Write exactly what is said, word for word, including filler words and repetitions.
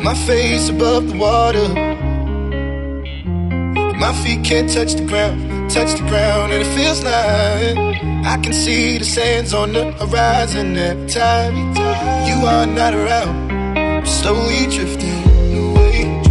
My face above the water, my feet can't touch the ground, touch the ground, and it feels like I can see the sands on the horizon every time you are not around. I'm slowly drifting away.